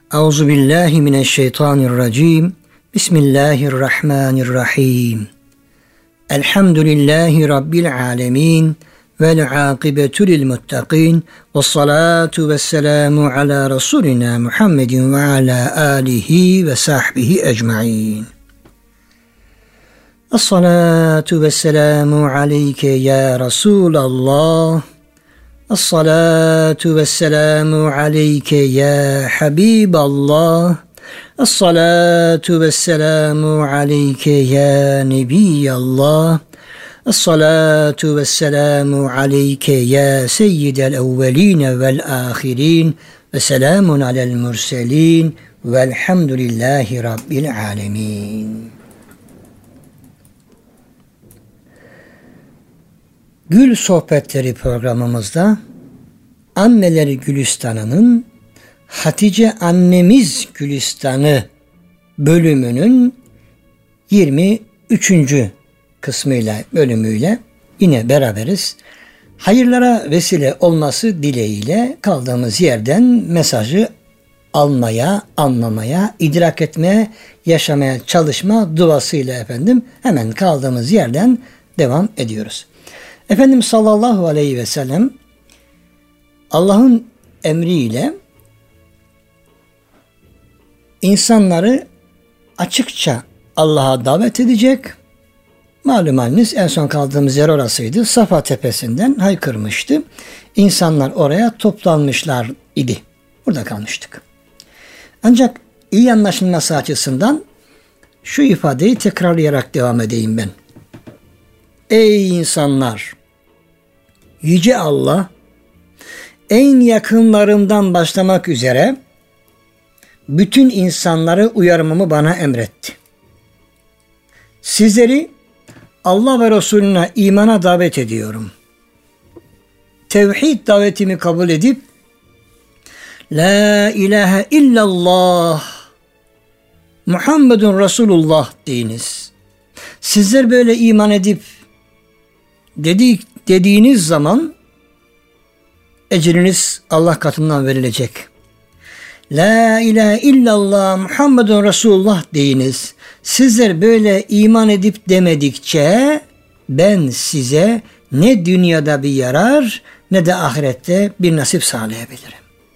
Euzu billahi mineşşeytanirracim. Bismillahirrahmanirrahim. Elhamdülillahi rabbil alamin vel akibetu lil muttaqin. Ves salatu vesselamu ala rasulina Muhammedin ve ala alihi ve sahbihi ecmaîn. Es-salatu vesselamu aleyke ya Resulallah. Es-salatu vesselamu aleyke ya Habiballah. Es-salatu vesselamu aleyke ya Nebiyallah. Es-salatu vesselamu aleyke ya Seyyidel evveline vel ahirin. Ve selamun alel murselin. Velhamdülillahi Rabbil alemin. Gül Sohbetleri programımızda Anneleri Gülistanı'nın Hatice Annemiz Gülistanı bölümünün 23. bölümüyle yine beraberiz. Hayırlara vesile olması dileğiyle kaldığımız yerden mesajı almaya, anlamaya, idrak etmeye, yaşamaya çalışma duasıyla hemen kaldığımız yerden devam ediyoruz. Efendimiz sallallahu aleyhi ve sellem Allah'ın emriyle insanları açıkça Allah'a davet edecek. Malum haliniz en son kaldığımız yer orasıydı. Safa tepesinden haykırmıştı. İnsanlar oraya toplanmışlar idi. Burada kalmıştık. Ancak iyi anlaşılması açısından şu ifadeyi tekrarlayarak devam edeyim ben. Ey insanlar! Yüce Allah en yakınlarımdan başlamak üzere bütün insanları uyarmamı bana emretti. Sizleri Allah ve Resulüne imana davet ediyorum. Tevhid davetimi kabul edip La ilahe illallah Muhammedun Resulullah deyiniz. Sizler böyle iman edip dediğiniz zaman ecriniz Allah katından verilecek. La ilahe illallah Muhammedun Resulullah deyiniz. Sizler böyle iman edip demedikçe ben size ne dünyada bir yarar ne de ahirette bir nasip sağlayabilirim.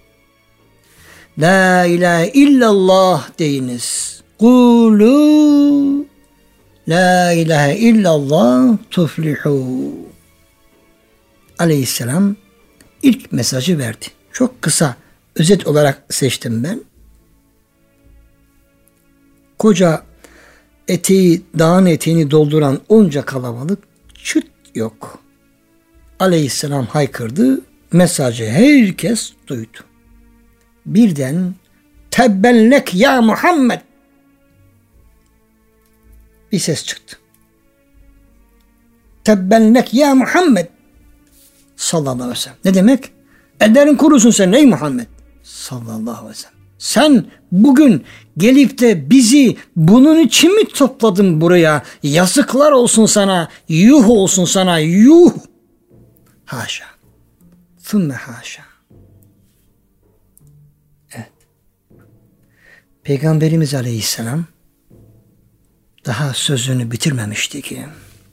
La ilahe illallah deyiniz. Kulu La ilahe illallah tuflihu. Aleyhisselam ilk mesajı verdi. Çok kısa, özet olarak seçtim ben. Koca dağın eteğini dolduran onca kalabalık çıt yok. Aleyhisselam haykırdı, mesajı herkes duydu. Birden tebbellek ya Muhammed bir ses çıktı. Tebbellek ya Muhammed sallallahu aleyhi ve sellem. Ne demek? Ellerin kurusun sen ey Muhammed sallallahu aleyhi ve sellem. Sen bugün gelip de bizi bunun için mi topladın buraya? Yazıklar olsun sana, yuh olsun sana, yuh. Haşa. Thumme haşa. Evet. Peygamberimiz aleyhisselam daha sözünü bitirmemişti ki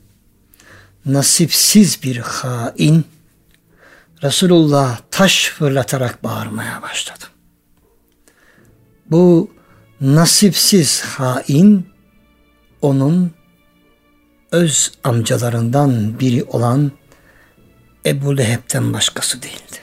nasipsiz bir hain Resulullah taş fırlatarak bağırmaya başladı. Bu nasipsiz hain onun öz amcalarından biri olan Ebu Leheb'ten başkası değildi.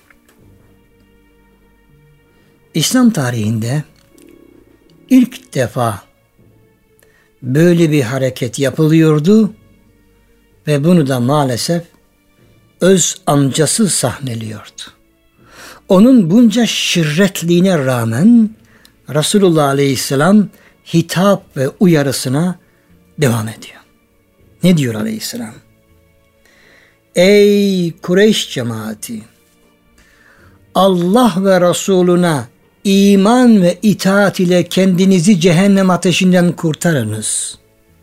İslam tarihinde ilk defa böyle bir hareket yapılıyordu ve bunu da maalesef öz amcası sahneliyordu. Onun bunca şirretliğine rağmen Resulullah Aleyhisselam hitap ve uyarısına devam ediyor. Ne diyor Aleyhisselam? Ey Kureyş cemaati! Allah ve Resulüne iman ve itaat ile kendinizi cehennem ateşinden kurtarınız.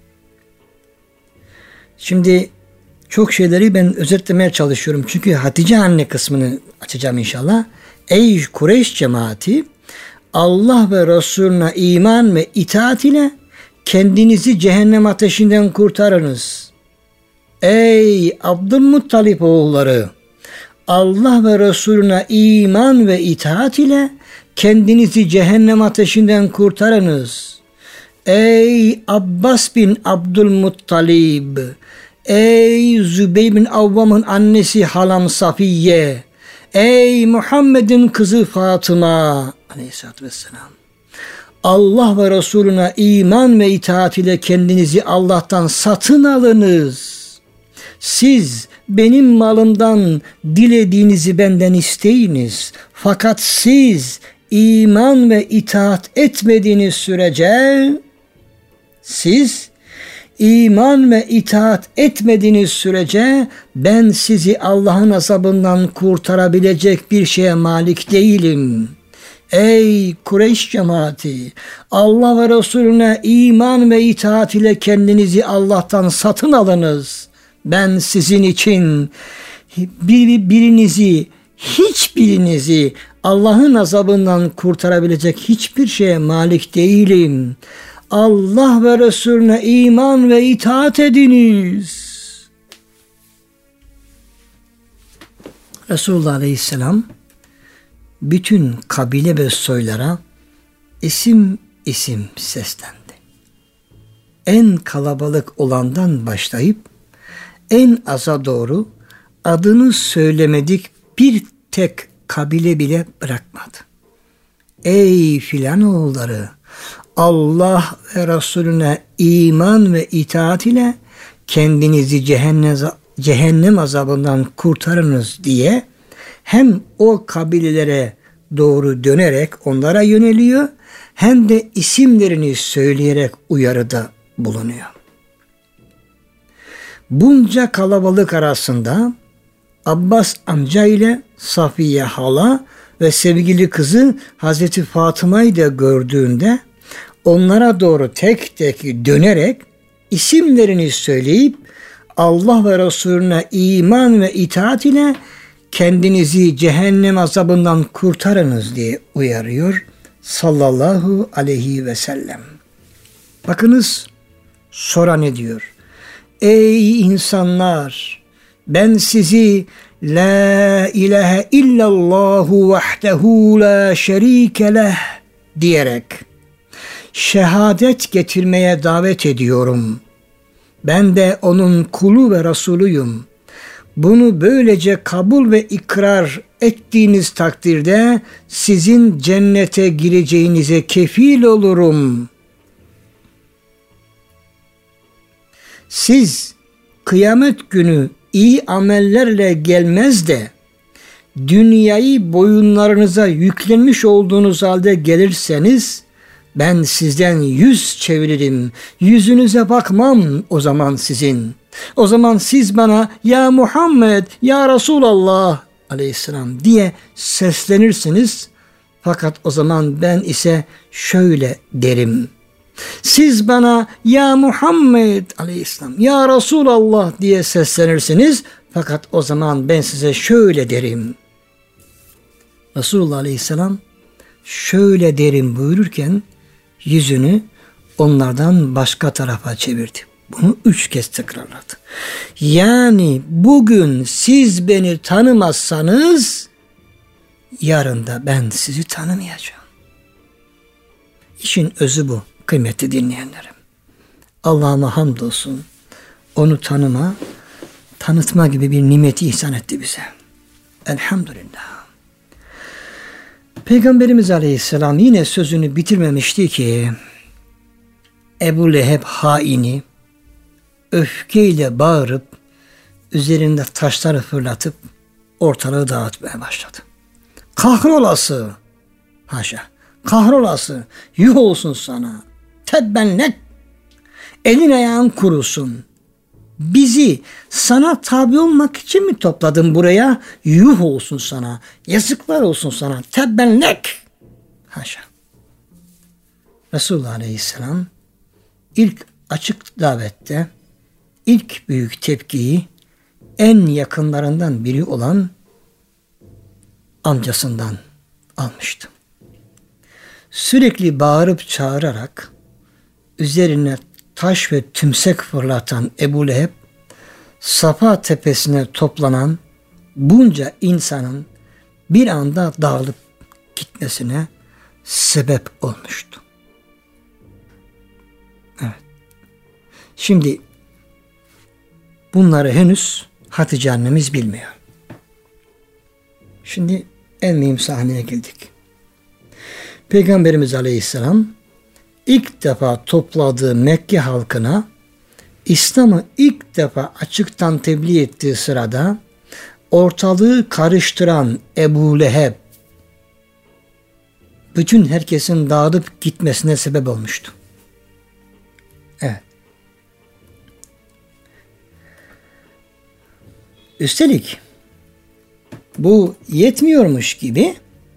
Şimdi çok şeyleri ben özetlemeye çalışıyorum. Çünkü Hatice anne kısmını açacağım inşallah. Ey Kureyş cemaati, Allah ve Resulüne iman ve itaat ile kendinizi cehennem ateşinden kurtarınız. Ey Abdülmuttalip oğulları! Allah ve Resulüne iman ve itaat ile kendinizi cehennem ateşinden kurtarınız. Ey Abbas bin Abdülmuttalib! Ey Zübeyir bin Avvam'ın annesi halam Safiye! Ey Muhammed'in kızı Fatıma! Aleyhisselatü vesselam. Allah ve Resulüne iman ve itaat ile kendinizi Allah'tan satın alınız. Siz benim malımdan dilediğinizi benden isteyiniz. Fakat siz iman ve itaat etmediğiniz sürece ben sizi Allah'ın azabından kurtarabilecek bir şeye malik değilim. Ey Kureyş cemaati! Allah ve Resulüne iman ve itaat ile kendinizi Allah'tan satın alınız. Ben sizin için hiçbirinizi Allah'ın azabından kurtarabilecek hiçbir şeye malik değilim. Allah ve Resulüne iman ve itaat ediniz. Resulullah Aleyhisselam bütün kabile ve soylara isim isim seslendi. En kalabalık olandan başlayıp en aza doğru adını söylemedik bir tek kabile bile bırakmadı. Ey filan oğulları! Allah ve Resulüne iman ve itaat ile kendinizi cehennem azabından kurtarınız diye hem o kabilelere doğru dönerek onlara yöneliyor hem de isimlerini söyleyerek uyarıda bulunuyor. Bunca kalabalık arasında Abbas amca ile Safiye hala ve sevgili kızı Hazreti Fatıma'yı da gördüğünde onlara doğru tek tek dönerek isimlerini söyleyip Allah ve Resulüne iman ve itaat ile kendinizi cehennem azabından kurtarınız diye uyarıyor sallallahu aleyhi ve sellem. Bakınız sonra ne diyor? Ey insanlar! Ben sizi La ilahe illallahu vahdehu la şerike leh diyerek şehadet getirmeye davet ediyorum. Ben de onun kulu ve Resulüyüm. Bunu böylece kabul ve ikrar ettiğiniz takdirde sizin cennete gireceğinize kefil olurum. Siz kıyamet günü iyi amellerle gelmez de dünyayı boyunlarınıza yüklenmiş olduğunuz halde gelirseniz ben sizden yüz çeviririm. Yüzünüze bakmam o zaman sizin. O zaman siz bana ya Muhammed, ya Resulallah aleyhisselam diye seslenirsiniz. Fakat o zaman ben ise şöyle derim. Siz bana ya Muhammed aleyhisselam, ya Resulallah diye seslenirsiniz. Fakat o zaman ben size şöyle derim. Resulullah aleyhisselam şöyle derim buyururken yüzünü onlardan başka tarafa çevirdi. Bunu 3 kez tekrarladı. Yani bugün siz beni tanımazsanız yarın da ben sizi tanımayacağım. İşin özü bu kıymetli dinleyenlerim. Allah'ıma hamdolsun. Onu tanıtma gibi bir nimeti ihsan etti bize. Elhamdülillah. Peygamberimiz Aleyhisselam yine sözünü bitirmemişti ki Ebu Leheb haini öfkeyle bağırıp üzerinde taşları fırlatıp ortalığı dağıtmaya başladı. Kahrolası, haşa, kahrolası, yuh olsun sana, tebbenlek, elin ayağın kurusun. Bizi sana tabi olmak için mi topladın buraya? Yuh olsun sana, yazıklar olsun sana, tebbenlek, haşa. Resulullah Aleyhisselam ilk açık davette ilk büyük tepkiyi en yakınlarından biri olan amcasından almıştı. sürekli bağırıp çağırarak üzerine taş ve tümsek fırlatan Ebu Leheb, Safa tepesine toplanan bunca insanın bir anda dağılıp gitmesine sebep olmuştu. Evet. Şimdi bunları henüz Hatice annemiz bilmiyor. Şimdi en mühim sahneye geldik. Peygamberimiz Aleyhisselam ilk defa topladığı Mekke halkına İslam'ı ilk defa açıktan tebliğ ettiği sırada ortalığı karıştıran Ebu Leheb bütün herkesin dağılıp gitmesine sebep olmuştu. Evet. Üstelik bu yetmiyormuş gibi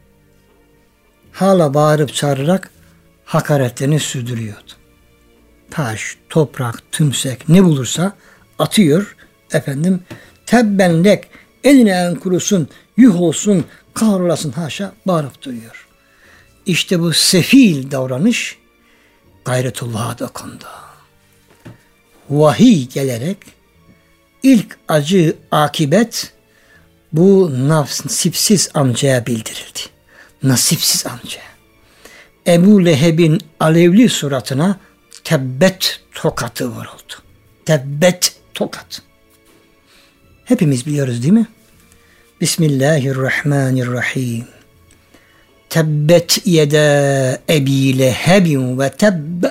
hala bağırıp çağırarak hakaretlerini sürdürüyordu. Taş, toprak, tümsek ne bulursa atıyor. Tebbenlek, eline en kurusun, yuh olsun, kahrolasın haşa bağırıp duruyor. İşte bu sefil davranış gayretullah'a dokundu. Vahiy gelerek ilk acı akibet bu nasipsiz amcaya bildirildi. Nasipsiz amca. Ebu Leheb'in alevli suratına tebbet tokatı vuruldu. Tebbet tokat. Hepimiz biliyoruz değil mi? Bismillahirrahmanirrahim. Tebbet yeda Ebi Lehebin ve tebb.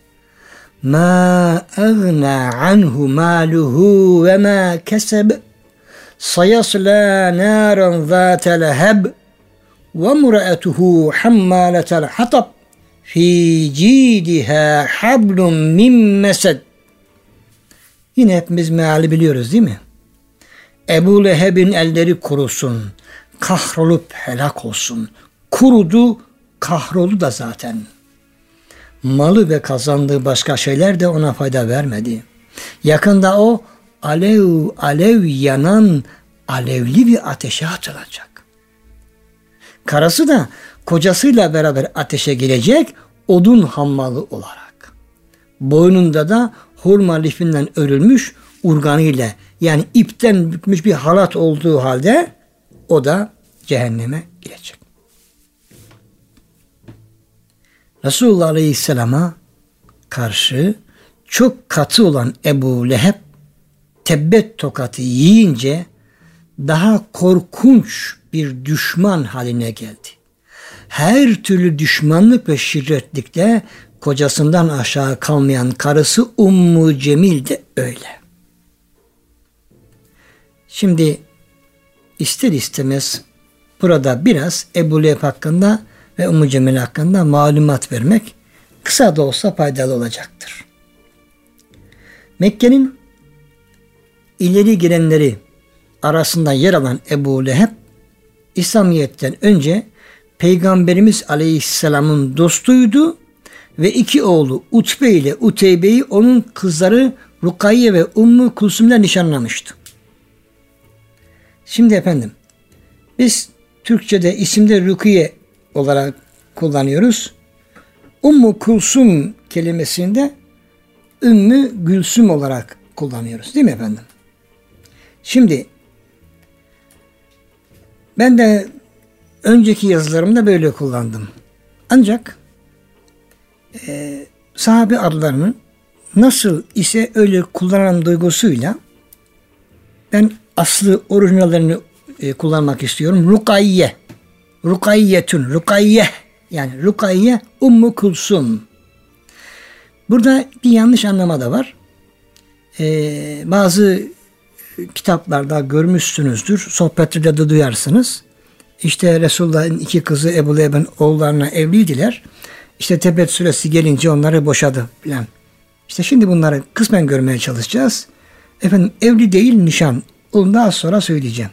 Ma agna anhu maluhu ve ma keseb. Sayasla naran zâte leheb. Ve mura'atuhu hammâletel hatab. Fi cidiha hablum min mesed. Yine hepimiz meali biliyoruz değil mi? Ebu Leheb'in elleri kurusun. Kahrolup helak olsun. Kurudu, kahroldu da zaten. Malı ve kazandığı başka şeyler de ona fayda vermedi. Yakında o alev alev yanan alevli bir ateşe atılacak. Karısı da kocasıyla beraber ateşe girecek odun hammalı olarak. Boynunda da hurma lifinden örülmüş urganıyla yani ipten bükmüş bir halat olduğu halde o da cehenneme girecek. Resulullah Aleyhisselam'a karşı çok katı olan Ebu Leheb tebbet tokatı yiyince daha korkunç bir düşman haline geldi. Her türlü düşmanlık ve şirretlikte kocasından aşağı kalmayan karısı Ummu Cemil de öyle. Şimdi ister istemez burada biraz Ebu Leheb hakkında ve Ummu Cemil hakkında malumat vermek kısa da olsa faydalı olacaktır. Mekke'nin ileri girenleri arasında yer alan Ebu Leheb, İslamiyet'ten önce Peygamberimiz Aleyhisselam'ın dostuydu ve iki oğlu Utbe ile Uteybe'yi onun kızları Rukayye ve Ummu Kulsum'la nişanlamıştı. Şimdi biz Türkçe'de isimde Rukiye olarak kullanıyoruz. Ummu Kulsum kelimesinde Ümmü Gülsüm olarak kullanıyoruz. Değil mi efendim? Şimdi ben de önceki yazılarımda böyle kullandım. Ancak sahabe adlarını nasıl ise öyle kullanan duygusuyla ben aslı orijinallerini kullanmak istiyorum. Rukayye. Rukayyetun. Rukayye. Yani Rukayye Ummu Kulsum. Burada bir yanlış anlama da var. Bazı kitaplarda görmüşsünüzdür. Sohbetlerde de duyarsınız. İşte Resulullah'ın iki kızı Ebu Leheb'in oğullarına evliydiler. İşte Tebet suresi gelince onları boşadı filan. İşte şimdi bunları kısmen görmeye çalışacağız. Evli değil nişan. Onu daha sonra söyleyeceğim.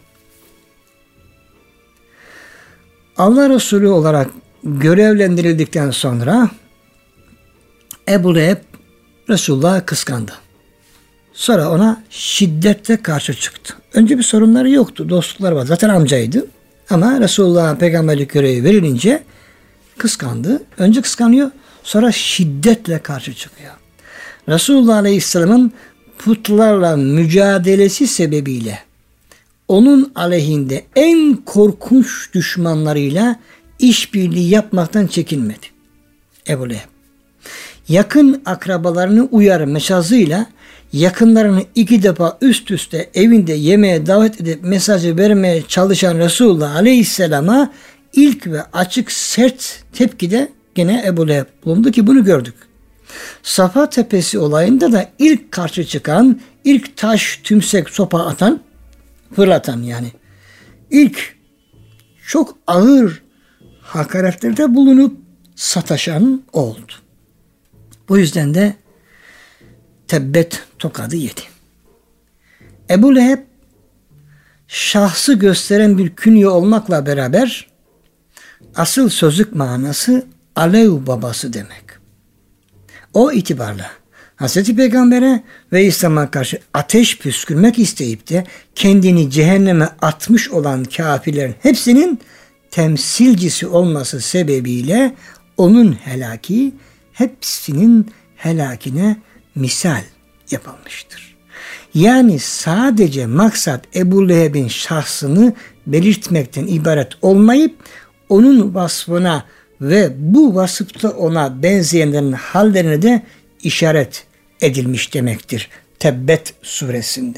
Allah Resulü olarak görevlendirildikten sonra Ebu Leheb Resulullah'ı kıskandı. Sonra ona şiddetle karşı çıktı. Önce bir sorunları yoktu. Dostlukları var. Zaten amcaydı. Ama Resulullah'a peygamberlik görevi verilince kıskandı. Önce kıskanıyor, sonra şiddetle karşı çıkıyor. Resulullah Aleyhisselam'ın putlarla mücadelesi sebebiyle onun aleyhinde en korkunç düşmanlarıyla işbirliği yapmaktan çekinmedi Ebu Leheb. Yakın akrabalarını uyarı mesajıyla yakınlarını 2 defa üst üste evinde yemeğe davet edip mesajı vermeye çalışan Resulullah Aleyhisselam'a ilk ve açık sert tepkide gene Ebu Leheb bulundu ki bunu gördük. Safa Tepesi olayında da ilk karşı çıkan, ilk taş, tümsek, sopa atan, fırlatan yani ilk çok ağır hakaretlerde bulunup sataşan oldu. Bu yüzden de tebbet tokadı yedi. Ebu Leheb şahsı gösteren bir künye olmakla beraber asıl sözlük manası Alev babası demek. O itibarla Hz. Peygamber'e ve İslam'a karşı ateş püskürmek isteyip de kendini cehenneme atmış olan kafirlerin hepsinin temsilcisi olması sebebiyle onun helaki hepsinin helakine misal yapılmıştır. Yani sadece maksat Ebu Leheb'in şahsını belirtmekten ibaret olmayıp onun vasfına ve bu vasıfta ona benzeyenlerin hallerine de işaret edilmiş demektir Tebbet suresinde.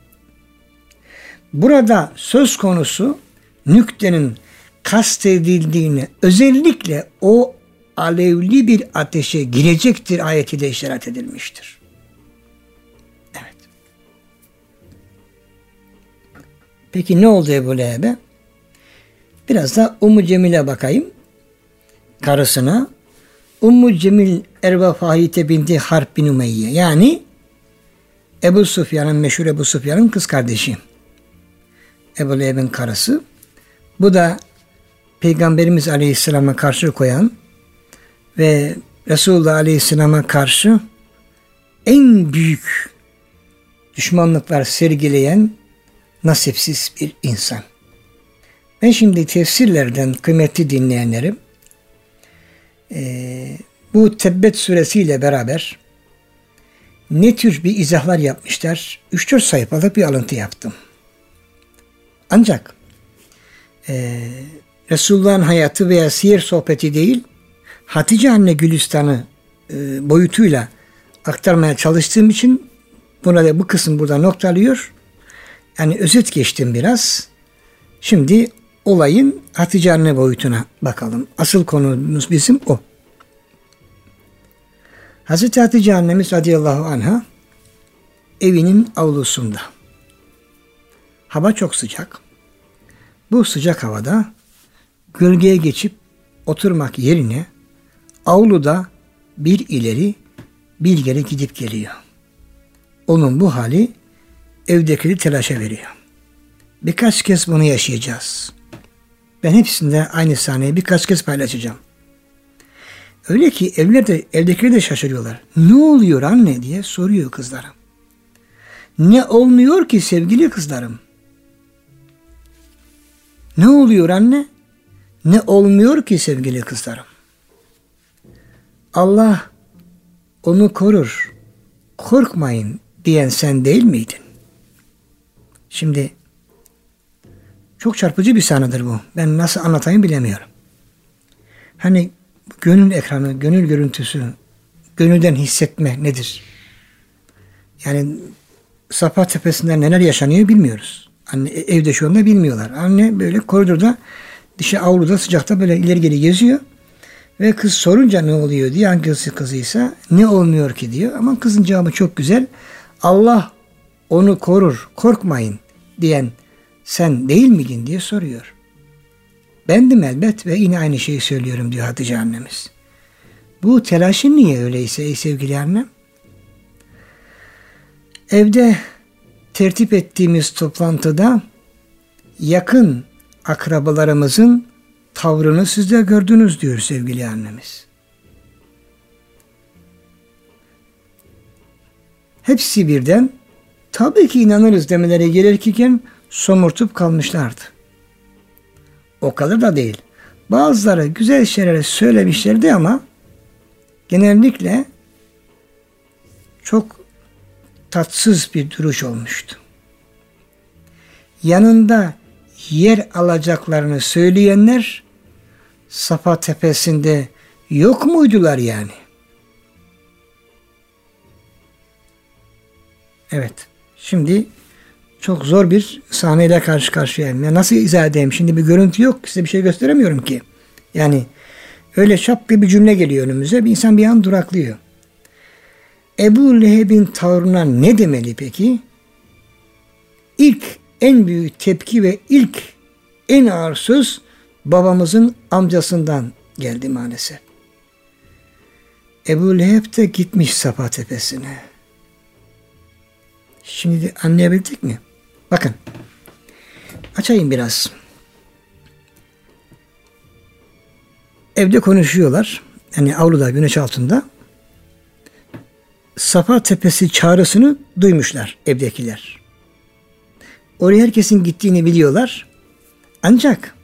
Burada söz konusu nüktenin kastedildiğini özellikle o alevli bir ateşe girecektir ayetiyle işaret edilmiştir. Evet. Peki ne oldu Ebu Leheb'e? Biraz da Ummu Cemil'e bakayım. Karısına. Ummu Cemil Erva Fahite binti Harb bin Umeyye. Yani Ebu Sufyan'ın, meşhur Ebu Sufyan'ın kız kardeşi. Ebu Leheb'in karısı. Bu da Peygamberimiz Aleyhisselam'a karşı koyan ve Resulullah Aleyhisselam'a karşı en büyük düşmanlıklar sergileyen nasipsiz bir insan. Ben şimdi tefsirlerden kıymetli dinleyenlerim bu Tebbet suresiyle beraber ne tür bir izahlar yapmışlar? 3-4 sayfalık bir alıntı yaptım. Ancak Resulullah'ın hayatı veya siyer sohbeti değil, Hatice anne Gülistan'ı boyutuyla aktarmaya çalıştığım için buna da bu kısım burada noktalıyor. Yani özet geçtim biraz. Şimdi olayın Hatice anne boyutuna bakalım. Asıl konumuz bizim o. Hazreti Hatice annemiz radıyallahu anha evinin avlusunda. Hava çok sıcak. Bu sıcak havada gölgeye geçip oturmak yerine avluda bir ileri bir geri gidip geliyor. Onun bu hali evdekileri telaşa veriyor. Birkaç kez bunu yaşayacağız. Ben hepsinde aynı sahneyi birkaç kez paylaşacağım. Öyle ki evdekiler de şaşırıyorlar. Ne oluyor anne diye soruyor kızlara. Ne olmuyor ki sevgili kızlarım? Ne oluyor anne? Ne olmuyor ki sevgili kızlarım? Allah onu korur. Korkmayın diyen sen değil miydin? Şimdi çok çarpıcı bir sahnedir bu. Ben nasıl anlatayım bilemiyorum. Hani gönül ekranı, gönül görüntüsü, gönülden hissetme nedir? Yani Safa Tepesi'nde neler yaşanıyor bilmiyoruz. Anne evde şu anda bilmiyorlar. Anne böyle koridorda, dışı avluda sıcakta böyle ileri geri geziyor. Ve kız sorunca ne oluyor diye, hangisi kızıysa ne olmuyor ki diyor. Ama kızın cevabı çok güzel. Allah onu korur, korkmayın diyen sen değil miydin diye soruyor. Bendim elbet ve yine aynı şeyi söylüyorum diyor Hatice annemiz. Bu telaşın niye öyleyse ey sevgili annem? Evde tertip ettiğimiz toplantıda yakın akrabalarımızın tavrını siz de gördünüz diyor sevgili annemiz. Hepsi birden tabii ki inanırız demeleri gerekirken somurtup kalmışlardı. O kadar da değil. Bazıları güzel şeyler söylemişlerdi ama genellikle çok tatsız bir duruş olmuştu. Yanında yer alacaklarını söyleyenler Safa tepesinde yok muydular yani? Evet. Şimdi çok zor bir sahneyle karşı karşıyayım. Ya nasıl izah edeyim? Şimdi bir görüntü yok. Size bir şey gösteremiyorum ki. Yani öyle şap bir cümle geliyor önümüze. Bir insan bir an duraklıyor. Ebu Leheb'in tavrına ne demeli peki? İlk en büyük tepki ve ilk en ağır söz babamızın amcasından geldi maalesef. Ebu Leheb de gitmiş Safa tepesine. Şimdi anlayabildik mi? Bakın. Açayım biraz. Evde konuşuyorlar. Yani avluda, güneş altında. Safa tepesi çağrısını duymuşlar evdekiler. Oraya herkesin gittiğini biliyorlar. Ancak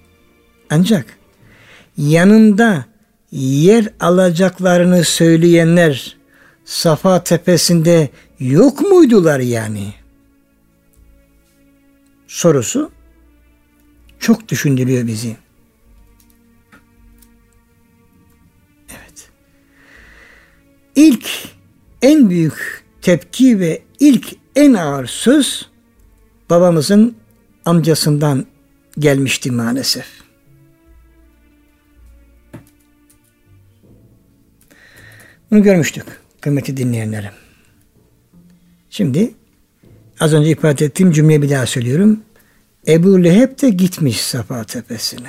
yanında yer alacaklarını söyleyenler Safa tepesinde yok muydular yani? Sorusu çok düşündürüyor bizi. Evet. İlk en büyük tepki ve ilk en ağır söz babamızın amcasından gelmişti maalesef. Bunu görmüştük kıymetli dinleyenlerim. Şimdi az önce ifade ettiğim cümleyi bir daha söylüyorum. Ebu Leheb de gitmiş Safa tepesine.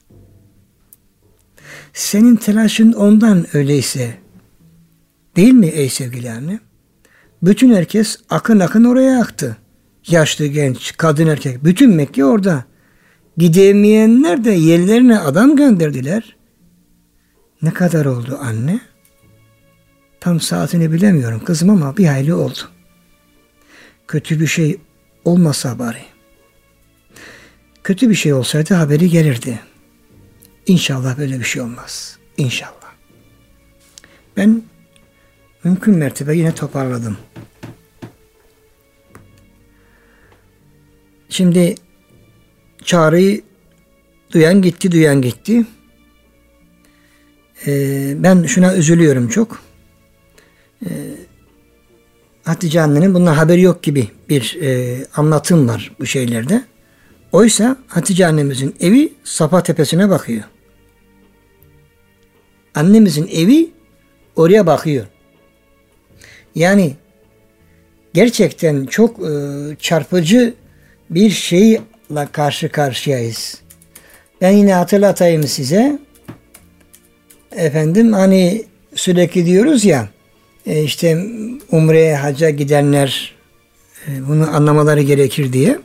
Senin telaşın ondan öyleyse değil mi ey sevgili anne? Bütün herkes akın akın oraya aktı. Yaşlı, genç, kadın, erkek. Bütün Mekke orada. Gidemeyenler de yerlerine adam gönderdiler. Ne kadar oldu anne? Tam saatini bilemiyorum kızım ama bir hayli oldu. Kötü bir şey olmasa bari. Kötü bir şey olsaydı haberi gelirdi. İnşallah böyle bir şey olmaz. İnşallah. Ben mümkün mertebe yine toparladım. Şimdi çağrıyı duyan gitti. Ben şuna üzülüyorum çok. Hatice annenin bundan haberi yok gibi bir anlatım var bu şeylerde. Oysa Hatice annemizin evi Safa tepesine bakıyor. Annemizin evi oraya bakıyor. Yani gerçekten çok çarpıcı bir şeyle karşı karşıyayız. Ben yine hatırlatayım size. Efendim hani sürekli diyoruz ya işte umreye, hacca gidenler bunu anlamaları gerekir diye.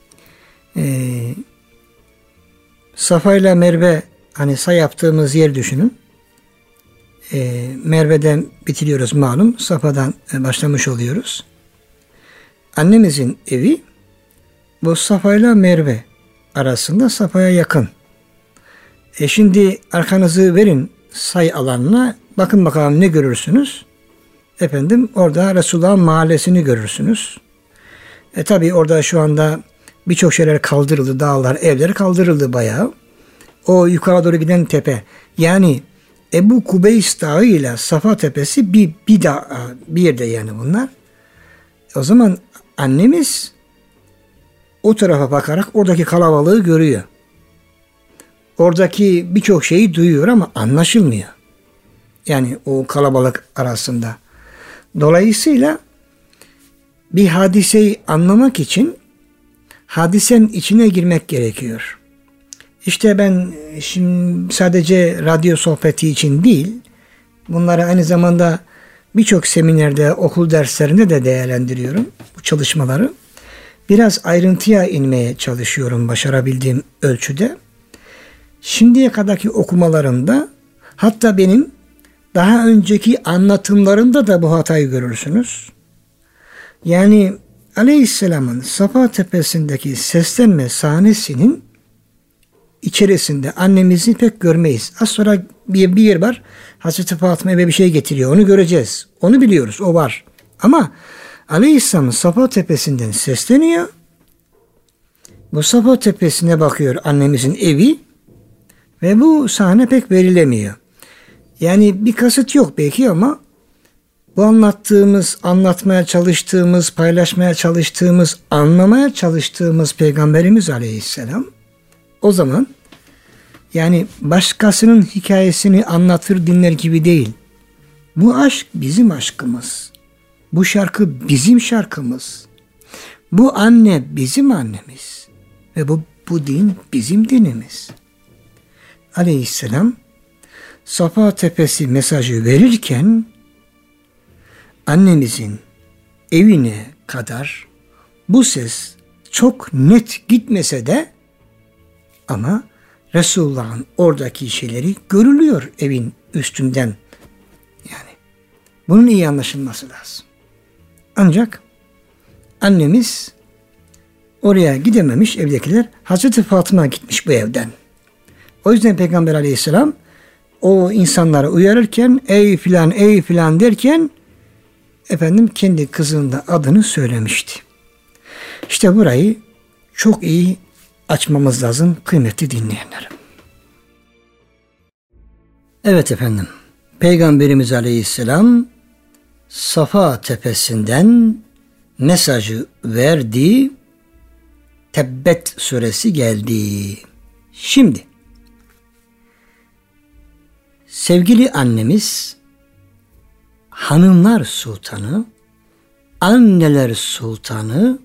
Safa ile Merve hani say yaptığımız yer düşünün. Merve'den bitiriyoruz malum. Safa'dan başlamış oluyoruz. Annemizin evi bu Safa ile Merve arasında Safa'ya yakın. Şimdi arkanızı verin say alanına. Bakın bakalım ne görürsünüz? Efendim orada Resulullah'ın mahallesini görürsünüz. Tabi orada şu anda birçok şeyler kaldırıldı. Dağlar, evler kaldırıldı bayağı. O yukarı doğru giden tepe. Yani Ebu Kubeys Dağı ile Safa Tepesi bir yerde yani bunlar. O zaman annemiz o tarafa bakarak oradaki kalabalığı görüyor. Oradaki birçok şeyi duyuyor ama anlaşılmıyor. Yani o kalabalık arasında. Dolayısıyla bir hadiseyi anlamak için hadisenin içine girmek gerekiyor. İşte ben şimdi sadece radyo sohbeti için değil, bunları aynı zamanda birçok seminerde, okul derslerinde de değerlendiriyorum bu çalışmaları. Biraz ayrıntıya inmeye çalışıyorum başarabildiğim ölçüde. Şimdiye kadarki okumalarımda, hatta benim daha önceki anlatımlarımda da bu hatayı görürsünüz. Yani Aleyhisselam'ın Safa Tepesi'ndeki seslenme sahnesinin içerisinde annemizi pek görmeyiz. Az sonra bir yer var. Hazreti Fatıma eve bir şey getiriyor. Onu göreceğiz. Onu biliyoruz. O var. Ama Aleyhisselam Safa Tepesi'nden sesleniyor. Bu Safa Tepesi'ne bakıyor annemizin evi ve bu sahne pek verilemiyor. Yani bir kasıt yok belki ama bu anlattığımız, anlatmaya çalıştığımız, paylaşmaya çalıştığımız, anlamaya çalıştığımız Peygamberimiz Aleyhisselam o zaman yani başkasının hikayesini anlatır dinler gibi değil. Bu aşk bizim aşkımız. Bu şarkı bizim şarkımız. Bu anne bizim annemiz. Ve bu din bizim dinimiz. Aleyhisselam Safa Tepesi mesajı verirken annemizin evine kadar bu ses çok net gitmese de ama Resulullah'ın oradaki şeyleri görülüyor evin üstünden. Yani bunun iyi anlaşılması lazım. Ancak annemiz oraya gidememiş, evdekiler Hazreti Fatıma gitmiş bu evden. O yüzden Peygamber Aleyhisselam o insanlara uyarırken ey filan ey filan derken efendim kendi kızının da adını söylemişti. İşte burayı çok iyi açmamız lazım kıymetli dinleyenlerim. Evet efendim. Peygamberimiz Aleyhisselam Safa Tepesi'nden mesajı verdi. Tebbet suresi geldi. Şimdi sevgili annemiz hanımlar sultanı, anneler sultanı,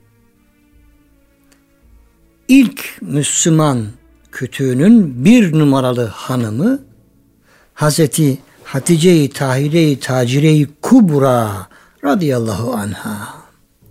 ilk Müslüman kütüğünün bir numaralı hanımı Hazreti Hatice-i Tahire-i Tacire-i Kubra radıyallahu anha.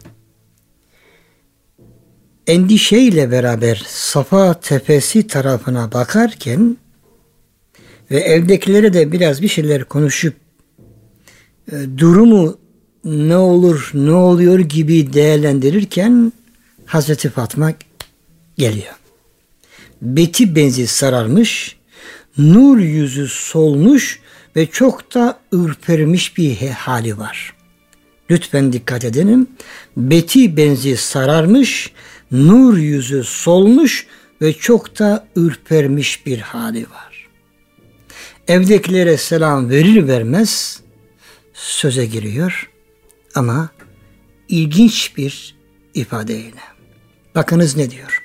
Endişeyle beraber Safa Tepesi tarafına bakarken ve evdekilere de biraz bir şeyler konuşup durumu ne olur ne oluyor gibi değerlendirirken Hazreti Fatma geliyor. Beti benzi sararmış, nur yüzü solmuş ve çok da ürpermiş bir hali var. Lütfen dikkat edelim. Beti benzi sararmış, nur yüzü solmuş ve çok da ürpermiş bir hali var. Evdekilere selam verir vermez söze giriyor ama ilginç bir ifadeyle. Bakınız ne diyor?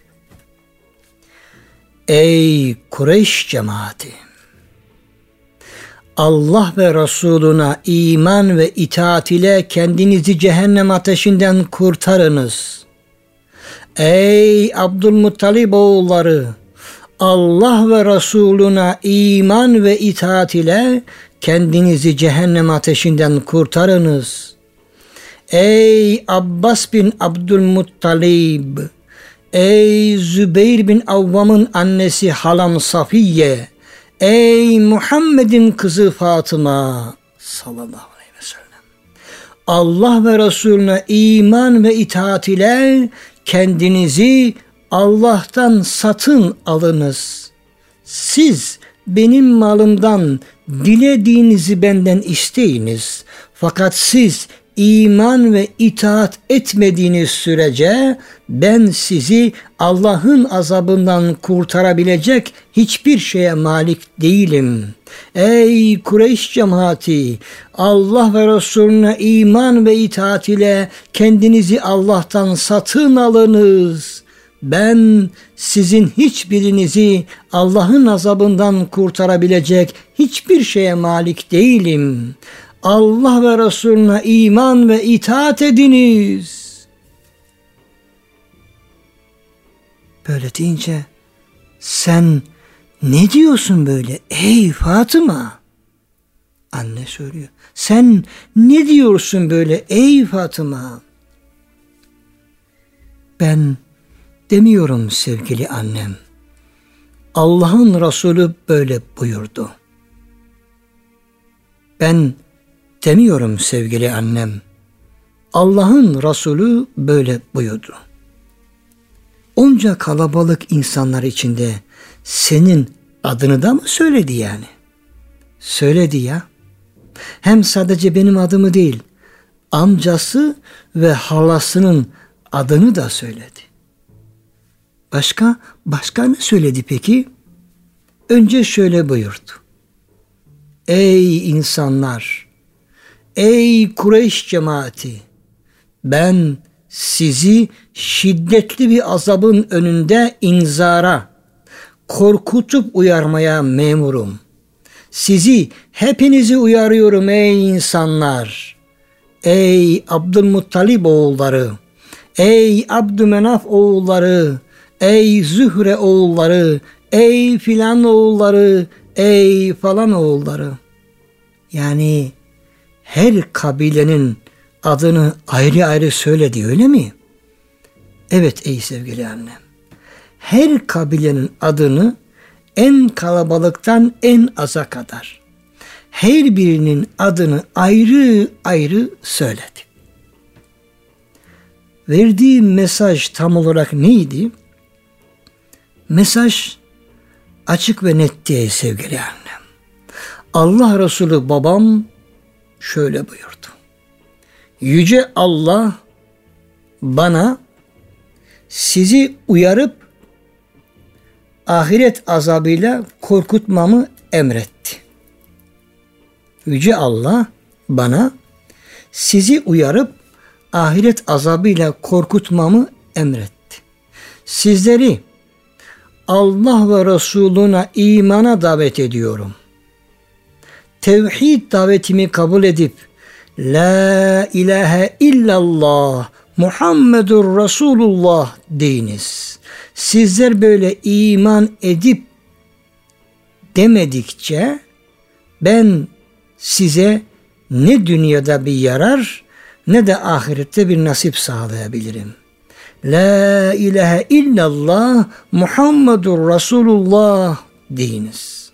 Ey Kureyş cemaati! Allah ve Resuluna iman ve itaat ile kendinizi cehennem ateşinden kurtarınız. Ey Abdülmuttalib oğulları! Allah ve Resuluna iman ve itaat ile kendinizi cehennem ateşinden kurtarınız. Ey Abbas bin Abdülmuttalib! Ey Zübeyir bin Avvam'ın annesi halam Safiye! Ey Muhammed'in kızı Fatıma! Sallallahu aleyhi ve sellem. Allah ve Resulüne iman ve itaat ile kendinizi Allah'tan satın alınız. Siz benim malımdan dilediğinizi benden isteyiniz. Fakat siz iman ve itaat etmediğiniz sürece ben sizi Allah'ın azabından kurtarabilecek hiçbir şeye malik değilim. Ey Kureyş cemaati! Allah ve Resulüne iman ve itaat ile kendinizi Allah'tan satın alınız. Ben sizin hiçbirinizi Allah'ın azabından kurtarabilecek hiçbir şeye malik değilim. Allah ve Resulüne iman ve itaat ediniz. Böyle deyince sen ne diyorsun böyle ey Fatıma? Anne söylüyor. Sen ne diyorsun böyle ey Fatıma? Ben demiyorum sevgili annem. Allah'ın Resulü böyle buyurdu. Ben demiyorum sevgili annem. Allah'ın Resulü böyle buyurdu. Onca kalabalık insanlar içinde senin adını da mı söyledi yani? Söyledi ya. Hem sadece benim adımı değil, amcası ve halasının adını da söyledi. Başka ne söyledi peki? Önce şöyle buyurdu. Ey insanlar, ey Kureyş cemaati, ben sizi şiddetli bir azabın önünde inzara, korkutup uyarmaya memurum. Sizi, hepinizi uyarıyorum ey insanlar. Ey Abdülmuttalib oğulları, ey Abdümenaf oğulları, ey Zühre oğulları, ey filan oğulları, ey falan oğulları. Yani her kabilenin adını ayrı ayrı söyledi, öyle mi? Evet ey sevgili annem. Her kabilenin adını en kalabalıktan en aza kadar her birinin adını ayrı ayrı söyledi. Verdiği mesaj tam olarak neydi? Mesaj açık ve netti ey sevgili annem. Allah Resulü babam şöyle buyurdu. Yüce Allah bana sizi uyarıp ahiret azabıyla korkutmamı emretti. Yüce Allah bana sizi uyarıp ahiret azabıyla korkutmamı emretti. Sizleri Allah ve Resuluna imana davet ediyorum. Tevhid davetimi kabul edip La ilahe illallah Muhammedur Resulullah deyiniz. Sizler böyle iman edip demedikçe ben size ne dünyada bir yarar ne de ahirette bir nasip sağlayabilirim. La ilahe illallah Muhammedur Resulullah deyiniz.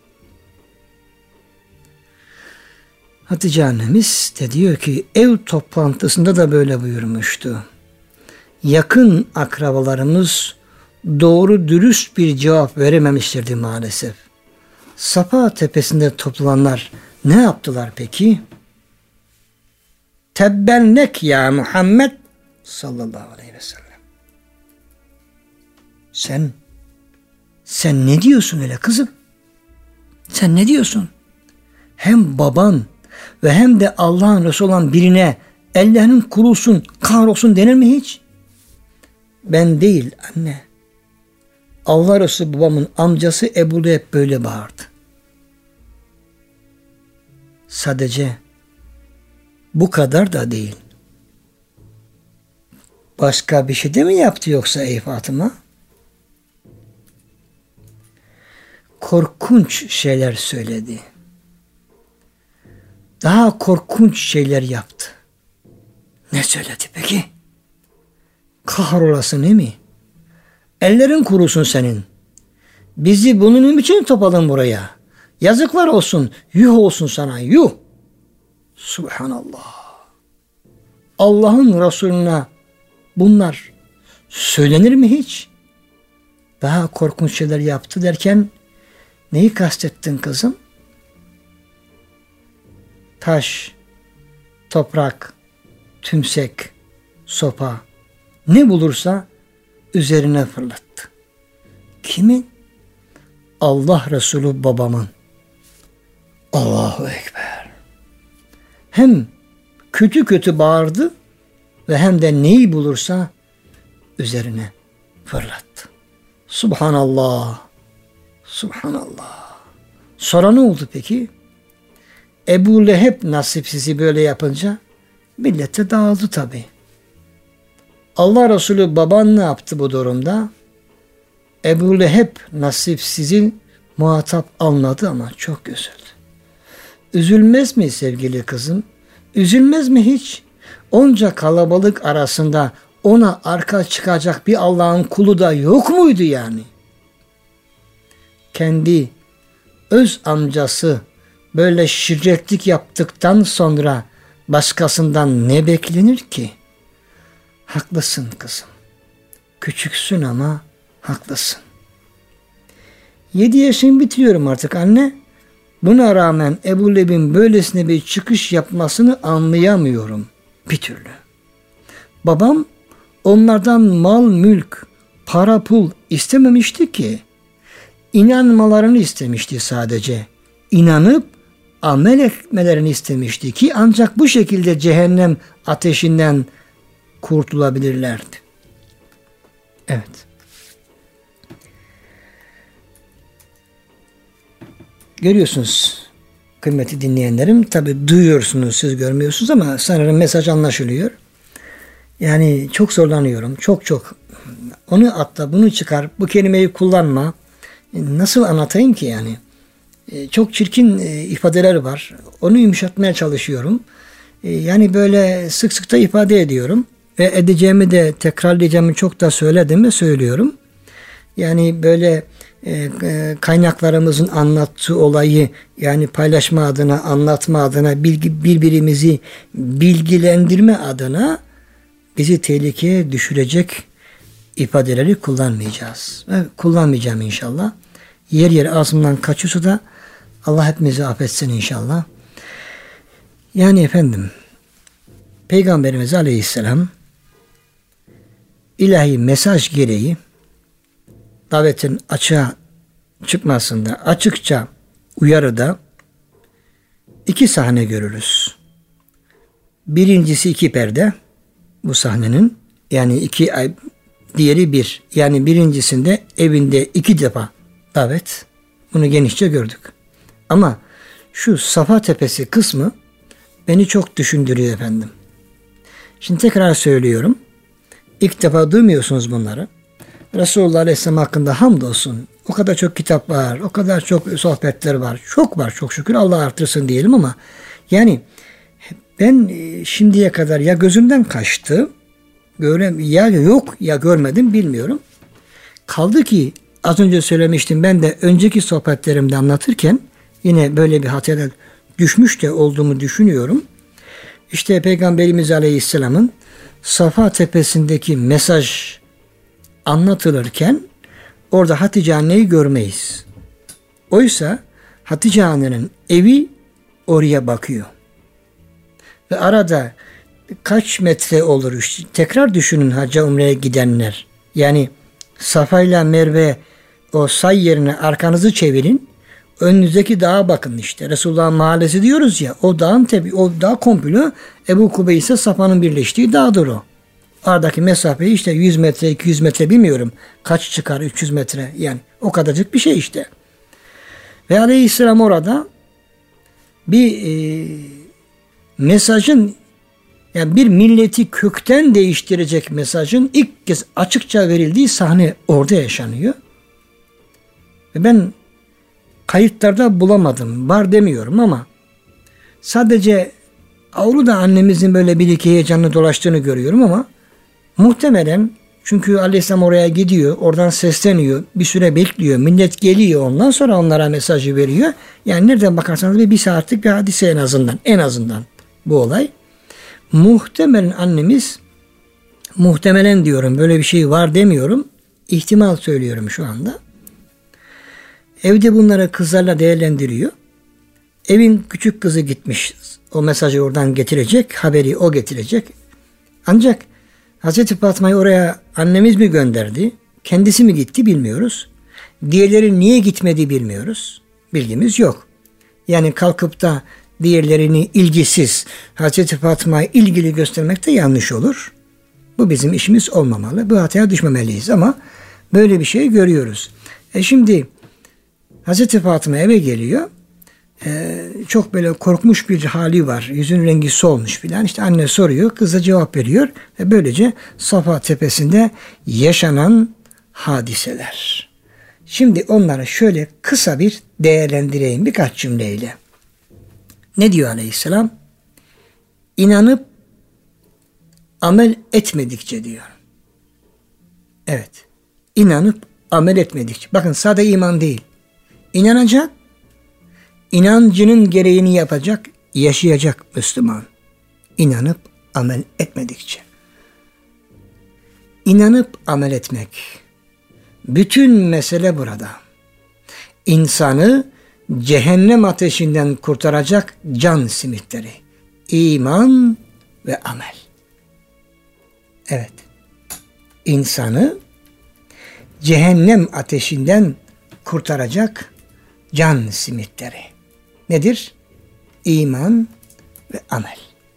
Hatice annemiz de diyor ki ev toplantısında da böyle buyurmuştu. Yakın akrabalarımız doğru dürüst bir cevap verememişlerdi maalesef. Safa tepesinde toplananlar ne yaptılar peki? Tebbennek ya Muhammed sallallahu aleyhi ve sellem. Sen ne diyorsun öyle kızım? Sen ne diyorsun? Hem baban ve hem de Allah'ın Resulü olan birine ellerinin kurulsun, kahrolsun denir mi hiç? Ben değil anne. Allah Resulü babamın amcası Ebu Leheb böyle bağırdı. Sadece bu kadar da değil. Başka bir şey de mi yaptı yoksa ey Fatıma? Korkunç şeyler söyledi. Daha korkunç şeyler yaptı. Ne söyledi peki? Kahrolası ne mi? Ellerin kurusun senin. Bizi bunun için topladın buraya. Yazıklar olsun, yuh olsun sana, yuh. Subhanallah. Allah'ın Resulüne bunlar söylenir mi hiç? Daha korkunç şeyler yaptı derken neyi kastettin kızım? Taş, toprak, tümsek, sopa, ne bulursa üzerine fırlattı. Kimin? Allah Resulü babamın. Allahu Ekber. Hem kötü kötü bağırdı ve hem de neyi bulursa üzerine fırlattı. Subhanallah. Subhanallah. Sonra ne oldu peki? Ebu Leheb nasipsizi böyle yapınca millete dağıldı tabi. Allah Resulü baban ne yaptı bu durumda? Ebu Leheb nasipsizin muhatap almadı ama çok üzüldü. Üzülmez mi sevgili kızım? Üzülmez mi hiç? Onca kalabalık arasında ona arka çıkacak bir Allah'ın kulu da yok muydu yani? Kendi öz amcası böyle şirretlik yaptıktan sonra başkasından ne beklenir ki? Haklısın kızım. Küçüksün ama haklısın. 7 yaşını bitiriyorum artık anne. Buna rağmen Ebu Leheb'in böylesine bir çıkış yapmasını anlayamıyorum bir türlü. Babam onlardan mal, mülk, para, pul istememişti ki. İnanmalarını istemişti sadece. İnanıp amel etmelerini istemişti ki ancak bu şekilde cehennem ateşinden kurtulabilirlerdi. Evet. Görüyorsunuz kıymetli dinleyenlerim. Tabi duyuyorsunuz, siz görmüyorsunuz ama sanırım mesaj anlaşılıyor. Yani çok zorlanıyorum. Çok. Onu atla, bunu çıkar, bu kelimeyi kullanma. Nasıl anlatayım ki yani? Çok çirkin ifadeler var. Onu yumuşatmaya çalışıyorum. Yani böyle sık sık da ifade ediyorum. Ve edeceğimi de tekrarlayacağımı çok da söyledim ve söylüyorum. Yani böyle kaynaklarımızın anlattığı olayı yani paylaşma adına, anlatma adına, birbirimizi bilgilendirme adına bizi tehlikeye düşürecek ifadeleri kullanmayacağız. Ve kullanmayacağım inşallah. Yer yer ağzımdan kaçıyorsa da Allah hepimizi affetsin inşallah. Yani efendim Peygamberimiz Aleyhisselam ilahi mesaj gereği davetin açığa çıkmasında açıkça uyarıda 2 sahne görürüz. Birincisi 2 perde bu sahnenin, yani 2 diğeri 1. Yani birincisinde evinde 2 defa davet. Bunu genişçe gördük. Ama şu Safa Tepesi kısmı beni çok düşündürüyor efendim. Şimdi tekrar söylüyorum. İlk defa duymuyorsunuz bunları. Resulullah Aleyhisselam hakkında hamdolsun. O kadar çok kitap var, o kadar çok sohbetler var. Çok var çok şükür, Allah artırsın diyelim ama yani ben şimdiye kadar ya gözümden kaçtı, ya yok ya görmedim bilmiyorum. Kaldı ki az önce söylemiştim, ben de önceki sohbetlerimde anlatırken yine böyle bir hataya düşmüş de olduğumu düşünüyorum. İşte Peygamberimiz Aleyhisselam'ın Safa Tepesi'ndeki mesaj anlatılırken orada Hatice anneyi görmeyiz. Oysa Hatice annenin evi oraya bakıyor. Ve arada kaç metre olur işte. Tekrar düşünün hacca umreye gidenler. Yani Safa ile Merve o say yerine arkanızı çevirin. Önünüzdeki dağa bakın işte. Resulullah'ın mahallesi diyoruz ya. O dağın o dağ komple Ebu Kubeyse Safa'nın birleştiği dağdır o. Aradaki mesafeyi işte 100 metre, 200 metre bilmiyorum. Kaç çıkar 300 metre yani. O kadarcık bir şey işte. Ve Aleyhisselam orada bir mesajın, yani bir milleti kökten değiştirecek mesajın ilk kez açıkça verildiği sahne orada yaşanıyor. Ve ben kayıtlarda bulamadım. Var demiyorum ama sadece avluda annemizin böyle bir iki heyecanlı dolaştığını görüyorum ama muhtemelen, çünkü Aleyhisselam oraya gidiyor, oradan sesleniyor, bir süre bekliyor, millet geliyor, ondan sonra onlara mesajı veriyor. Yani nereden bakarsanız bir saatlik bir hadise en azından bu olay. Muhtemelen annemiz, muhtemelen diyorum, böyle bir şey var demiyorum, ihtimal söylüyorum şu anda. Evde bunları kızlarla değerlendiriyor. Evin küçük kızı gitmiş, o mesajı oradan getirecek, haberi o getirecek. Ancak Hazreti Fatma'yı oraya annemiz mi gönderdi, kendisi mi gitti bilmiyoruz. Diğerleri niye gitmedi bilmiyoruz. Bilgimiz yok. Yani kalkıp da diğerlerini ilgisiz, Hazreti Fatma'yı ilgili göstermek de yanlış olur. Bu bizim işimiz olmamalı. Bu hataya düşmemeliyiz ama böyle bir şey görüyoruz. Şimdi Hazreti Fatıma eve geliyor. Çok böyle korkmuş bir hali var. Yüzün rengi solmuş filan. İşte anne soruyor. Kız da cevap veriyor. Ve böylece Safa Tepesi'nde yaşanan hadiseler. Şimdi onları şöyle kısa bir değerlendireyim birkaç cümleyle. Ne diyor Aleyhisselam? İnanıp amel etmedikçe diyor. Evet. İnanıp amel etmedikçe. Bakın sade iman değil. İnanacak, inancının gereğini yapacak, yaşayacak Müslüman. İnanıp amel etmedikçe. İnanıp amel etmek. Bütün mesele burada. insanı cehennem ateşinden kurtaracak can simitleri. İman ve amel. Evet. İnsanı cehennem ateşinden kurtaracak can simitleri. Nedir? İman ve amel.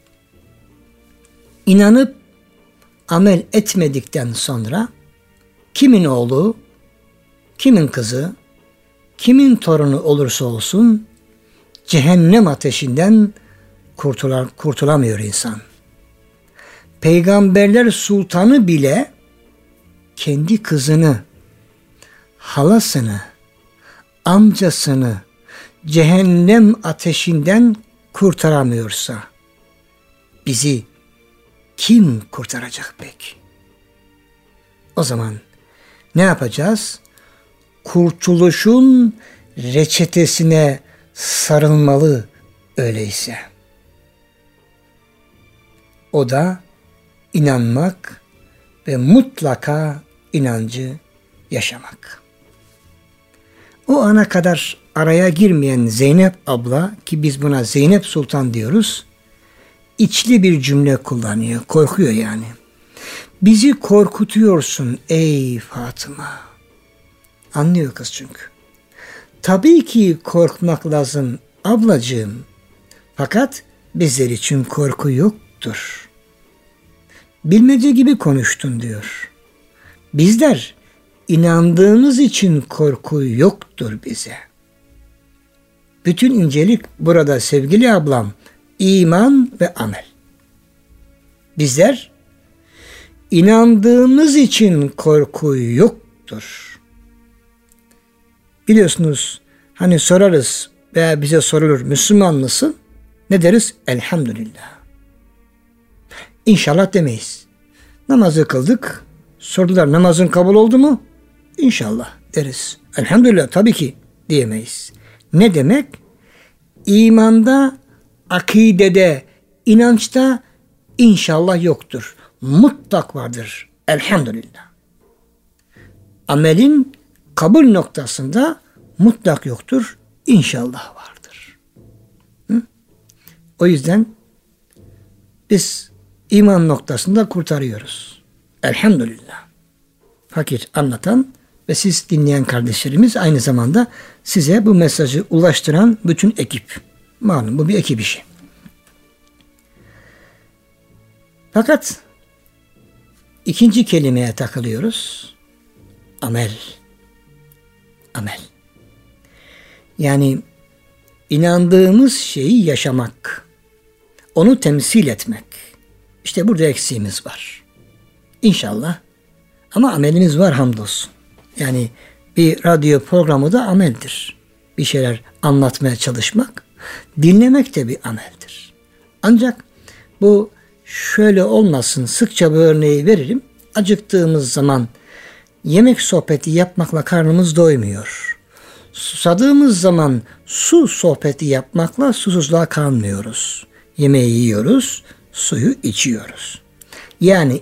İnanıp amel etmedikten sonra kimin oğlu, kimin kızı, kimin torunu olursa olsun cehennem ateşinden kurtulamıyor insan. Peygamberler sultanı bile kendi kızını, halasını, amcasını cehennem ateşinden kurtaramıyorsa bizi kim kurtaracak peki? O zaman ne yapacağız? Kurtuluşun reçetesine sarılmalı öyleyse. O da inanmak ve mutlaka inancı yaşamak. O ana kadar araya girmeyen Zeynep abla, ki biz buna Zeynep Sultan diyoruz, içli bir cümle kullanıyor, korkuyor yani. Bizi korkutuyorsun ey Fatıma. Anlıyor kız çünkü. Tabii ki korkmak lazım ablacığım. Fakat bizler için korku yoktur. Bilmece gibi konuştun diyor. Bizler inandığımız için korku yoktur bize. Bütün incelik burada sevgili ablam, iman ve amel. Bizler inandığımız için korku yoktur. Biliyorsunuz hani sorarız veya bize sorulur, Müslüman mısın? Ne deriz? Elhamdülillah. İnşallah demeyiz. Namazı kıldık. Sordular, namazın kabul oldu mu? İnşallah deriz. Elhamdülillah tabii ki diyemeyiz. Ne demek? İmanda, akidede, inançta inşallah yoktur. Mutlak vardır. Elhamdülillah. Amelin kabul noktasında mutlak yoktur. İnşallah vardır. Hı? O yüzden biz iman noktasında kurtarıyoruz. Elhamdülillah. Fakir anlatan ve siz dinleyen kardeşlerimiz, aynı zamanda size bu mesajı ulaştıran bütün ekip. Malum bu bir ekip işi. Fakat ikinci kelimeye takılıyoruz. Amel. Amel. Yani inandığımız şeyi yaşamak. Onu temsil etmek. İşte burada eksiğimiz var. İnşallah. Ama amelimiz var hamdolsun. Yani bir radyo programı da ameldir. Bir şeyler anlatmaya çalışmak, dinlemek de bir ameldir. Ancak bu şöyle olmasın, sıkça bu örneği veririm. Acıktığımız zaman yemek sohbeti yapmakla karnımız doymuyor. Susadığımız zaman su sohbeti yapmakla susuzluğa kalmıyoruz. Yemeği yiyoruz, suyu içiyoruz. Yani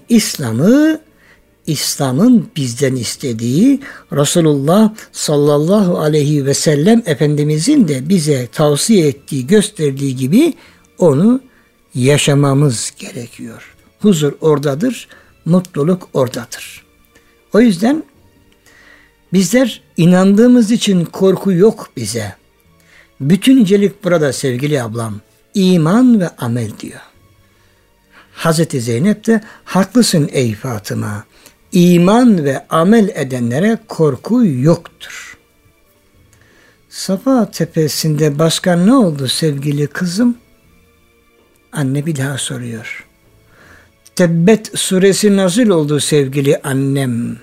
İslam'ın bizden istediği, Resulullah sallallahu aleyhi ve sellem Efendimizin de bize tavsiye ettiği, gösterdiği gibi onu yaşamamız gerekiyor. Huzur oradadır, mutluluk oradadır. O yüzden bizler inandığımız için korku yok bize. Bütün incelik burada sevgili ablam. İman ve amel diyor. Hazreti Zeynep de haklısın ey Fatıma. İman ve amel edenlere korku yoktur. Safa tepesinde başka ne oldu sevgili kızım? Anne bir daha soruyor. Tebbet suresi nazil oldu sevgili annem.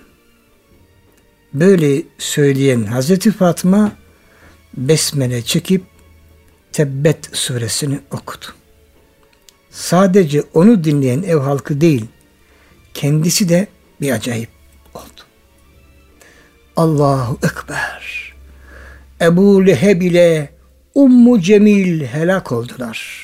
Böyle söyleyen Hazreti Fatıma besmele çekip Tebbet suresini okudu. Sadece onu dinleyen ev halkı değil, kendisi de bir acayip oldu. Allahu Ekber. Ebu Leheb ile Ummu Cemil helak oldular.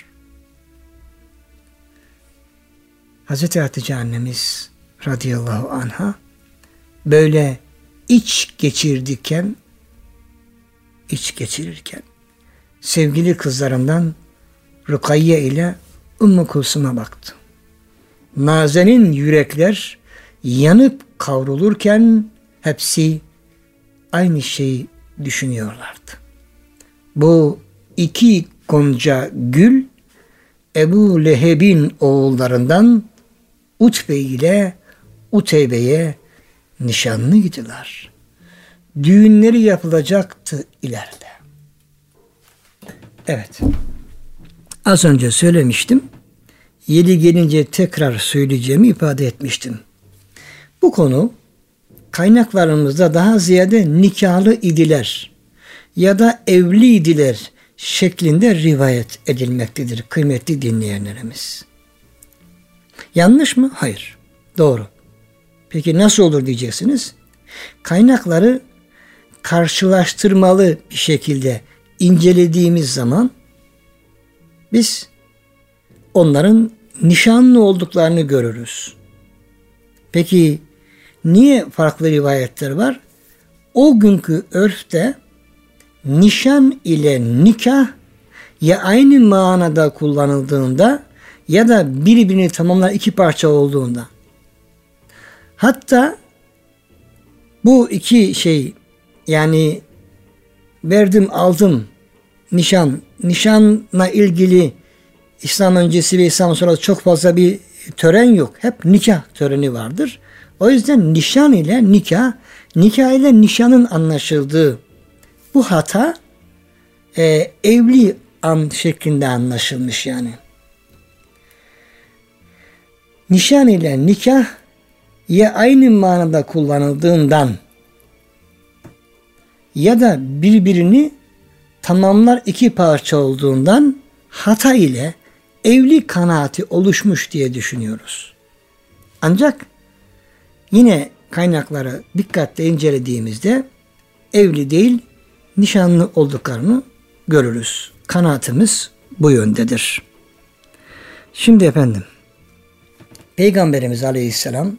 Hazreti Hatice annemiz radıyallahu anha böyle iç geçirirken iç geçirirken sevgili kızlarından Rukayye ile Ümmü Kulsum'a baktı. Nazenin yürekler yanıp kavrulurken hepsi aynı şeyi düşünüyorlardı. Bu iki gonca gül Ebu Leheb'in oğullarından Utbe ile Uteybe'ye nişanlıydılar. Düğünleri yapılacaktı ileride. Evet. Az önce söylemiştim. Yeri gelince tekrar söyleyeceğimi ifade etmiştim. Bu konu kaynaklarımızda daha ziyade nikahlı idiler ya da evli idiler şeklinde rivayet edilmektedir kıymetli dinleyenlerimiz. Yanlış mı? Hayır. Doğru. Peki nasıl olur diyeceksiniz? Kaynakları karşılaştırmalı bir şekilde incelediğimiz zaman biz onların nişanlı olduklarını görürüz. Peki niye farklı rivayetler var? O günkü örfte nişan ile nikah ya aynı manada kullanıldığında ya da birbirini tamamlayan iki parça olduğunda. Hatta bu iki şey yani verdim aldım nişanla ilgili İslam öncesi ve İslam sonrası çok fazla bir tören yok. Hep nikah töreni vardır. O yüzden nişan ile nikah ile nişanın anlaşıldığı bu hata evli an şeklinde anlaşılmış yani. Nişan ile nikah ya aynı manada kullanıldığından ya da birbirini tamamlar iki parça olduğundan hata ile evli kanaati oluşmuş diye düşünüyoruz. Ancak yine kaynakları dikkatle incelediğimizde evli değil nişanlı olduklarını görürüz. Kanaatimiz bu yöndedir. Şimdi efendim Peygamberimiz Aleyhisselam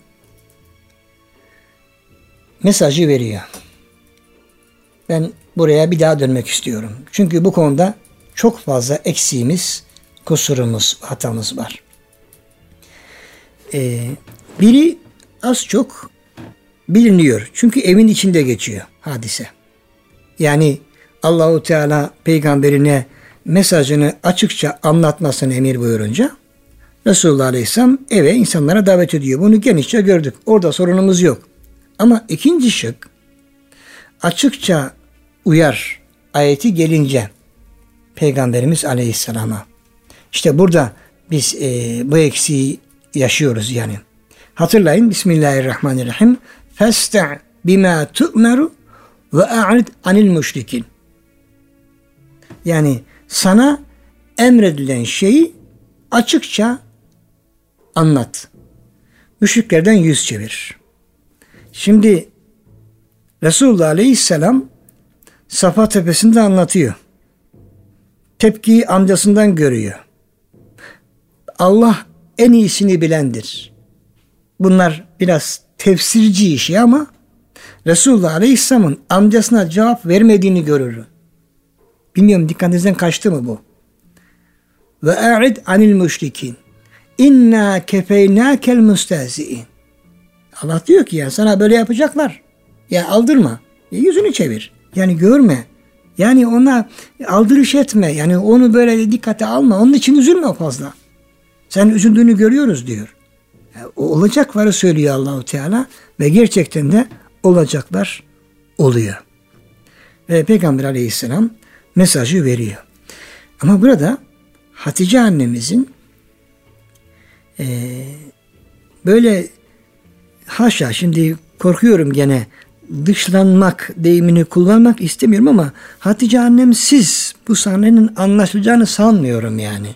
mesajı veriyor. Ben buraya bir daha dönmek istiyorum. Çünkü bu konuda çok fazla eksiğimiz, kusurumuz, hatamız var. Biri az çok biliniyor. Çünkü evin içinde geçiyor hadise. Yani Allahu Teala peygamberine mesajını açıkça anlatmasını emir buyurunca Resulullah Aleyhisselam eve insanlara davet ediyor. Bunu genişçe gördük. Orada sorunumuz yok. Ama ikinci şık açıkça uyar ayeti gelince Peygamberimiz Aleyhisselam'a işte burada biz bu eksiği yaşıyoruz yani. Hatırlayın Bismillahirrahmanirrahim. Festa' bima tu'meru ve a'rid anil müşrikin. Yani sana emredilen şeyi açıkça anlat. Müşriklerden yüz çevir. Şimdi Resulullah Aleyhisselam Safa Tepesi'nde anlatıyor. Tepkiyi amcasından görüyor. Allah en iyisini bilendir. Bunlar biraz tefsirci işi ama Resulullah Aleyhisselam'ın amcasına cevap vermediğini görür. Bilmiyorum dikkatinizden kaçtı mı bu? Ve a'id anil müşrikin. İnna kefeynâkel müstehzi'in. Allah diyor ki ya sana böyle yapacaklar. Ya aldırma. Ya yüzünü çevir. Yani görme. Yani ona aldırış etme. Yani onu böyle dikkate alma. Onun için üzülme fazla. Sen üzüldüğünü görüyoruz diyor. Yani olacakları söylüyor Allahu Teala ve gerçekten de olacaklar oluyor. Ve Peygamber Aleyhisselam mesajı veriyor. Ama burada Hatice annemizin böyle haşa şimdi korkuyorum gene dışlanmak deyimini kullanmak istemiyorum ama Hatice annemsiz bu sahnenin anlaşılacağını sanmıyorum yani.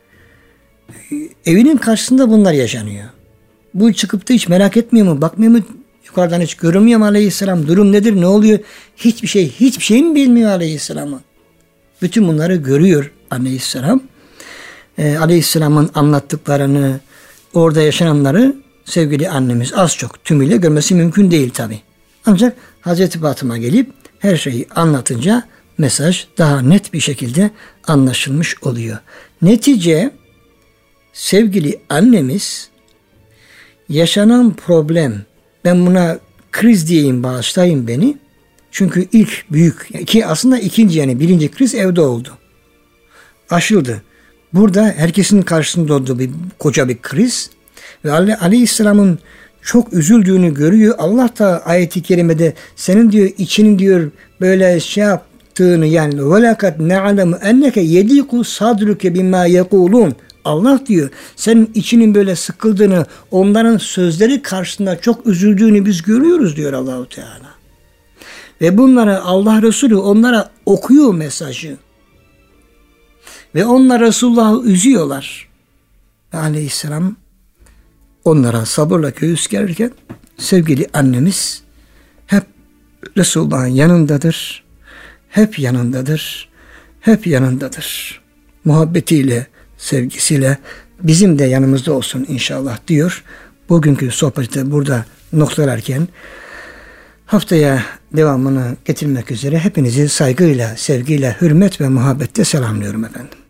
Evinin karşısında bunlar yaşanıyor. Bu çıkıp da hiç merak etmiyor mu? Bakmıyor mu? Yukarıdan hiç görünmüyor mu Aleyhisselam? Durum nedir? Ne oluyor? Hiçbir şey mi bilmiyor Aleyhisselam'ı? Bütün bunları görüyor Aleyhisselam. Aleyhisselam'ın anlattıklarını, orada yaşananları sevgili annemiz az çok tümüyle görmesi mümkün değil tabi. Ancak Hazreti Fatıma gelip her şeyi anlatınca mesaj daha net bir şekilde anlaşılmış oluyor. Netice sevgili annemiz yaşanan problem, ben buna kriz diyeyim, bağışlayın beni. Çünkü ilk büyük, aslında ikinci, yani birinci kriz evde oldu. Aşıldı. Burada herkesin karşısında olduğu bir koca bir kriz ve Aleyhisselam'ın çok üzüldüğünü görüyor. Allah da ayet-i kerimede senin diyor içinin diyor böyle şey yaptığını, yani velakat ne'alemu enneke yediku sadruke bimma yekulun. Allah diyor senin içinin böyle sıkıldığını, onların sözleri karşısında çok üzüldüğünü biz görüyoruz diyor Allahu Teala. Ve bunları Allah Resulü onlara okuyor mesajı. Ve onlar Resulullah'ı üzüyorlar. Ve Aleyhisselam onlara sabırla göğüs gerirken sevgili annemiz hep Resulullah'ın yanındadır. Hep yanındadır. Hep yanındadır. Muhabbetiyle, sevgisiyle bizim de yanımızda olsun inşallah diyor. Bugünkü sohbeti burada noktalarken haftaya devamını getirmek üzere hepinizi saygıyla, sevgiyle, hürmet ve muhabbetle selamlıyorum efendim.